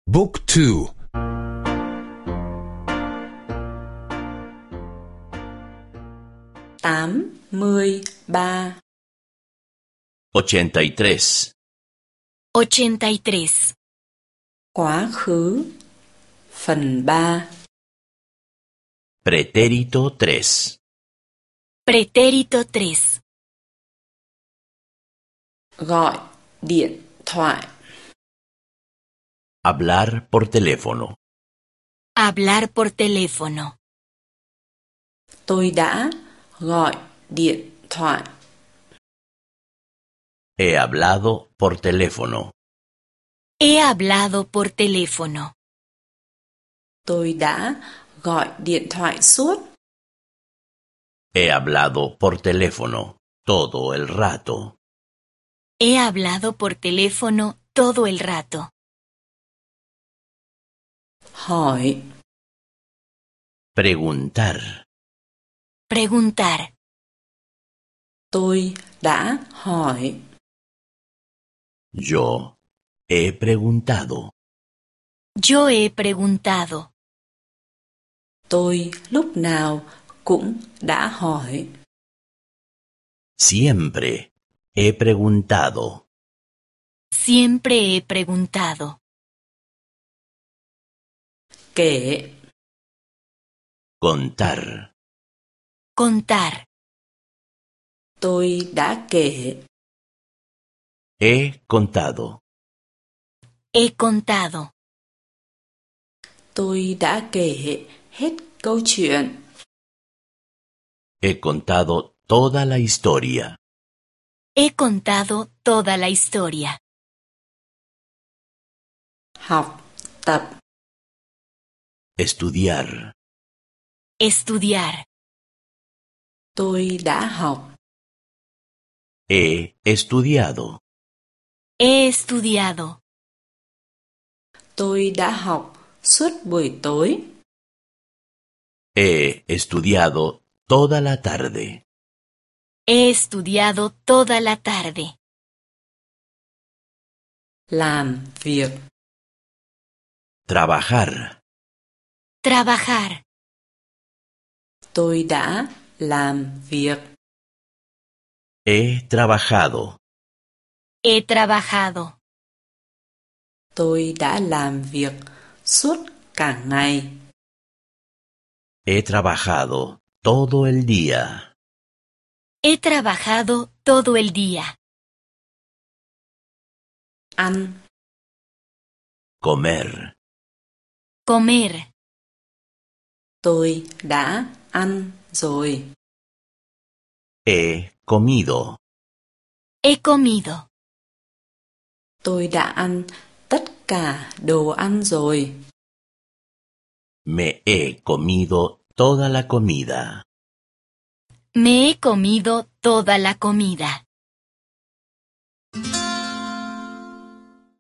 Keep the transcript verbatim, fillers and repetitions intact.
Book two. tám mươi ba. ochenta y tres. ochenta y tres. Quá khứ. Phần ba. Pretérito tres. Pretérito tres. Gọi điện thoại. Hablar por teléfono. Hablar por teléfono. Tôi đã gọi điện thoại. He hablado por teléfono. He hablado por teléfono. Tôi đã gọi điện thoại suốt. He hablado por teléfono todo el rato. He hablado por teléfono todo el rato. Hỏi. Preguntar. Preguntar. Tôi đã hỏi. Yo he preguntado. Yo he preguntado. Tôi lúc nào cũng đã hỏi. Siempre he preguntado. Siempre he preguntado. Kể. Contar. Contar. Tôi đã kể. He contado. He contado. Tôi đã kể hết câu chuyện. He contado toda la historia. He contado toda la historia. Học tập. Estudiar. Estudiar. Tôi đã học. He estudiado. He estudiado. Tôi đã học suốt buổi tối. He estudiado toda la tarde. He estudiado toda la tarde. Làm việc. Trabajar. Trabajar. Tôi đã làm việc. He trabajado. He trabajado. Tôi đã làm việc suốt cả ngày. He trabajado todo el día. He trabajado todo el día. Ăn. Comer. Comer. Tôi đã ăn rồi. He comido. He comido. Tôi đã ăn tất cả đồ ăn rồi. Me he comido toda la comida. Me he comido toda la comida.